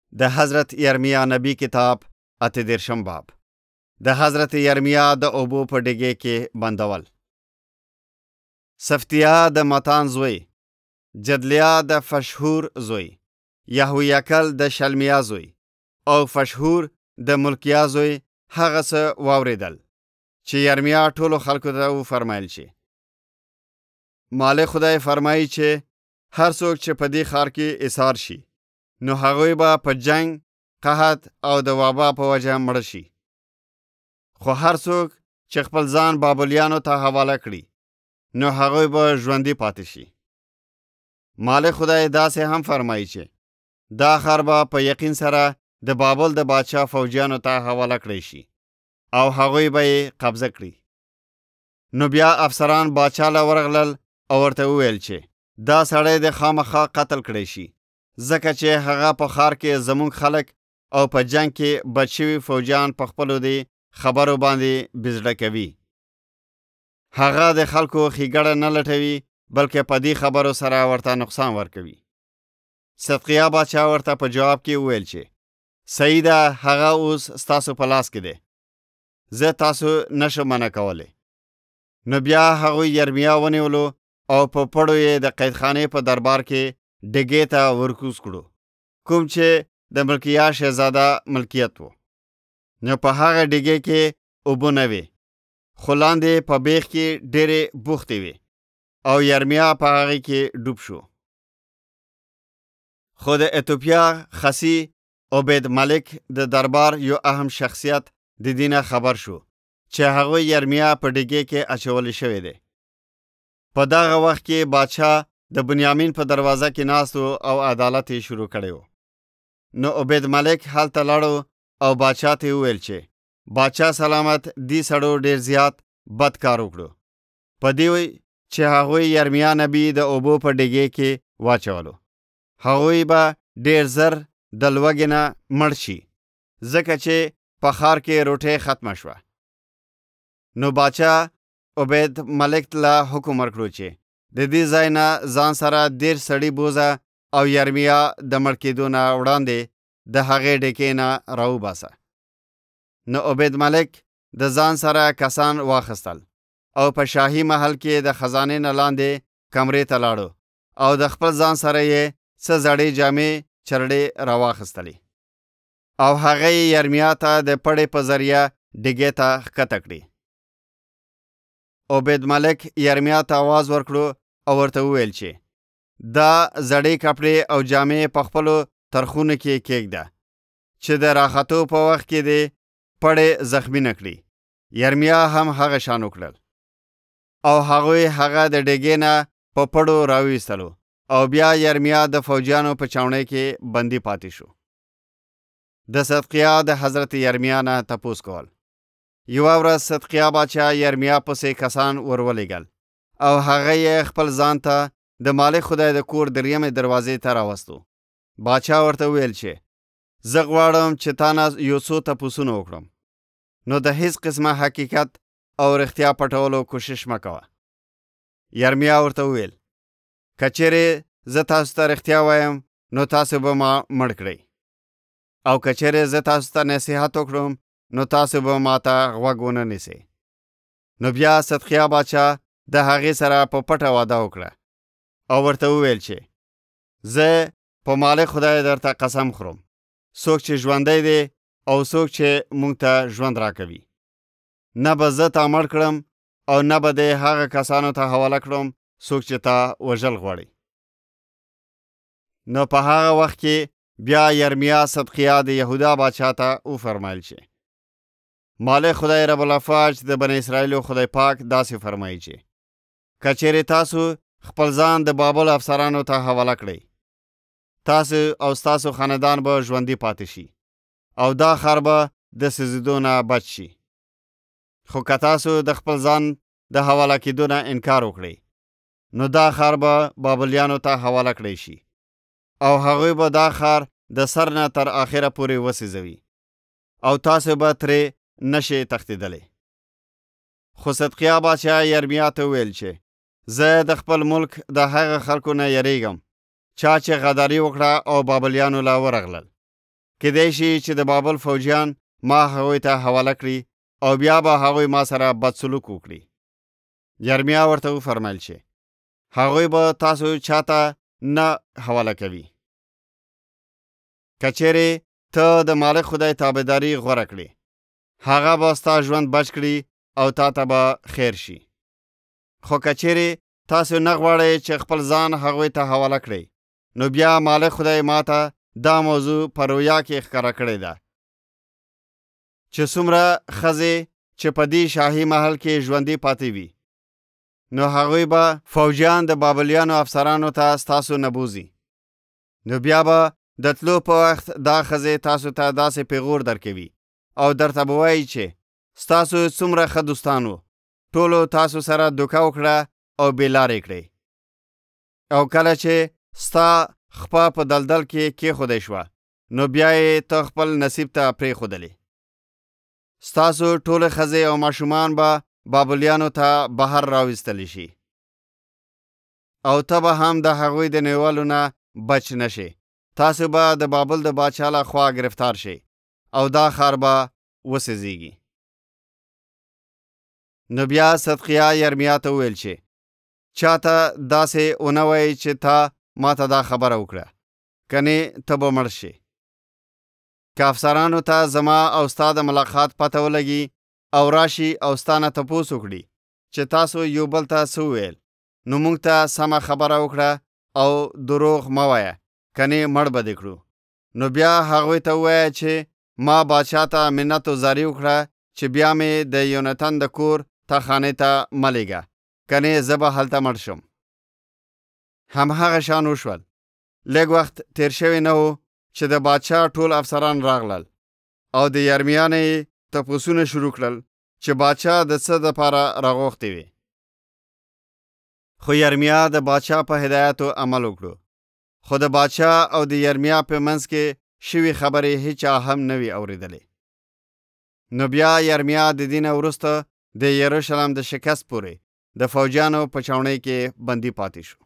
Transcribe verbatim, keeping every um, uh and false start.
د حضرت یرمیا نبی کتاب اته دېرشم باب. د حضرت یرمیا د اوبو په ډیګې کې بندول. صفتیا د متان زوی، جدلیا د فشحور زوی، یهویکل د شلمیا زوی او فشحور د ملکیا زوی هغه څه واوریدل چې یرمیا ټولو خلکو ته وفرمایل شي. مالک خدای فرمایي چې هر څوک چې په دې ښار کې ایثار شي نو هغوی به په جنگ، قحط او د وبا په وجه مړه شي. خو هر څوک چې خپل ځان بابلیانو ته حواله کړي نو هغوی به ژوندي پاتې شي. مالک خدای داسې هم فرمایي چې دا ښار به په یقین سره د بابل د بادشاه فوجیانو ته حواله کړی شي او هغوی به یې قبضه کړي. نو بیا افسران بادشاه له ورغلل او ورته وویل چې دا سړی د خامخا قتل کړی شي، ځکه چې هغه په ښار کې زموږ خلک او په جنگ کې بچ شوي فوجیان په خپلو دې خبرو باندې بزړه کوي. هغه د خلکو ښېګړه نه لټوي بلکې په دې خبرو سره ورته نقصان ورکوي. صدقیا بادشاه ورته په جواب کې وویل چې صحیح ده، هغه اوس ستاسو په لاس کې دی، زه تاسو نشم منع کولی. نو بیا هغوی یرمیا ونیولو او په پړو یې د قیدخانې په دربار کې ډیګې ته ورکوز کړو، کوم چې د ملکیا شهزاده ملکیت و. نو په هغه ډیګې کې اوبه نه وې، خو لاندې په بیخ کې ډېرې بوختې وې او یرمیا په هغې کې ډوب شو. خو د ایتوپیا خسی عبید ملک د دربار یو اهم شخصیت د دې نه خبر شو چې هغوی یرمیا په ډیګې کې اچولی شوی دی. په دغه وخت کې بادشاه د بنیامین په دروازه کې ناست او عدالت یې شروع کړی و. نو عبید ملک هلته لاړو او بادشاه ته وویل چې بادشاه سلامت، دې سړو ډېر زیات بد کار وکړو په دې چې هغوی یرمیا نبی د اوبو په ډیګې کې واچولو. هغوی به ډېر زر د لوږې نه مړ شي ځکه چې په ښار کې روټۍ ختمه شوه. نو بادشاه عبید ملک له حکم ورکړو چې د دې ځای نه ځان سره دېرش سړي بوزه او یرمیا د مړ کېدو نه وړاندې د هغې ډیکې نه راوباسه. نو عبید ملک د ځان سره کسان واخیستل او په شاهي محل کې د خزانې نه لاندې کمرې ته لاړو او د خپل ځان سره یې څه زړې جامې چرړې راواخیستلې او هغه یې یرمیا ته د پړې په ذریعه ډیګې ته ښکته کړې. عبید ملک یرمیا ته آواز ورکړو او ورته وویل چې دا زړې کپړې او جامې په خپلو ترخونو کې کېږده چې د راختو په وخت کې دې پړې زخمي نه کړي. یرمیا هم هغه شان وکړل او هغوی هغه د ډیګې نه په پړو راویستلو او بیا یرمیا د فوجیانو په چاونۍ کې بندي پاتې شو. د صدقیا د حضرت یرمیا نه تپوس کول. یوه ورځ صدقیا بادشاه یرمیا پسې کسان ورولېږل او هغه یې خپل ځان ته د مالک خدای د کور دریمې دروازې ته راوستو. بادشاه ورته ویل چې زه غواړم چې تا نه یو څو تپوسونه وکړم، نو د هیڅ قسمه حقیقت او رښتیا پټولو کوشش مه کوه. یرمیا ورته وویل که چیرې زه تاسو ته رښتیا وایم نو تاسو به ما مړ کړئ، او که چیرې زه تاسو ته نصیحت وکړم نو تاسو به ما ته غوږ ونه نیسئ. نو بیا صدقیا بادشاه د هغې سره په پټه واده وکړه او ورته وویل چې زه په مالک خدای درته قسم خورم، څوک چې ژوندی دی او څوک چې موږ ته ژوند راکوي، نه به زه تا مړ کړم او نه به دې هغه کسانو ته حواله کړم څوک چې تا وژل غواړي. نو په هغه وخت کې بیا یرمیا صدقیا د یهودا بادشاه ته وفرمایل چې مالک خدای رب الافواج د بنی اسرائیلو خدای پاک داسې فرمایي چې که چیرې تاسو خپل ځان د بابل افسرانو ته حواله کړئ، تاسو او ستاسو خاندان به ژوندي پاتې شي او دا ښار به د سوځېدو نه بچ شي. خو که تاسو د خپل ځان د حواله کېدو نه انکار وکړئ نو دا ښار به بابلیانو ته حواله کړی شي او هغوی به دا ښار د سر نه تر آخره پورې وسېځوي او تاسو به ترې نشئ تښتېدلی. خو صدقیا بادشاه یرمیا ته وویل چې زه د خپل ملک د هغه خلکو نه یریږم چا چې غداري وکړه او بابلیانو لا ورغلل کېدای شي چې د بابل فوجیان ما هغوی ته حواله کړي او بیا به هغوی ما سره بد سلوک وکړي. یرمیا ورته وفرمایل چې هغوی به تاسو چاته نه حواله کوي. که چیرې ته د مالک خدای تابعداري غوره کړې، هغه به ستا ژوند بچ کړي او تا ته به خیر شي. خو که چیرې تاسو نه غواړئ چې خپل ځان هغوی ته حواله کړئ، نو بیا مالک خدای ماته دا موضوع په رویا کې ښکاره کړې ده چې څومره ښځې چې په دې شاهي محل کې ژوندي پاتې وي، نو هغوی به فوجیان د بابلیانو افسرانو ته ستاسو نه بوزي. نو بیا به د تلو په وخت دا ښځې تاسو ته داسې پیغور درکوي او درته به وایي چې ستاسو څومره ښه دوستان وو، ټولو تاسو سره دوکه وکړه او بې لارې کړئ. او کله چې ستا خپه په دلدل کې کېښودی شوه، نو بیا یې ته خپل نصیب ته پرېښودلې. ستاسو ټولې ښځې او ماشومان به بابلیانو ته بهر راویستلی شي او ته به هم د هغوی د نیولو نه بچ نشي. تاسو به د بابل د باچا له خوا گرفتار شي او دا ښار به وسوځېږي. نو بیا صدقیا یرمیا ته وویل چې چاته داسې ونه وایي چې تا ما ته دا خبره وکړه، کنې ته به مړ شې. که افسرانو ته زما او ستا د ملاقات پته ولګي او راشي او ستا نه تپوس وکړي چې تاسو یو بل ته څه وویل، نو موږ ته سمه خبره وکړه او دروغ مه وایه، کنې مړ به دې کړو. نو بیا هغوی ته ووایه چې ما باچا ته منت و زاري وکړه چې بیا مې د یونتن د کور ته خانې ته مه لېږه، کنې زه به هلته مړ شم. همهغه شان وشول. لږ وخت تیر شوی نه و چې د باچا ټول افسران راغلل او د یرمیا نه یې تپوسونه شروع کړل چې باچا د څه دپاره راغوښتې وي. خو یرمیا د باچا په هدایتو عمل وکړو. خو د باچا او د یرمیا په منځ کې شوي خبرې هیچا هم نه وي اورېدلې. نو بیا یرمیا د دې نه وروسته د یروشلم د شکست پورې د فوجیانو په چاونۍ کې بندي پاتې شو.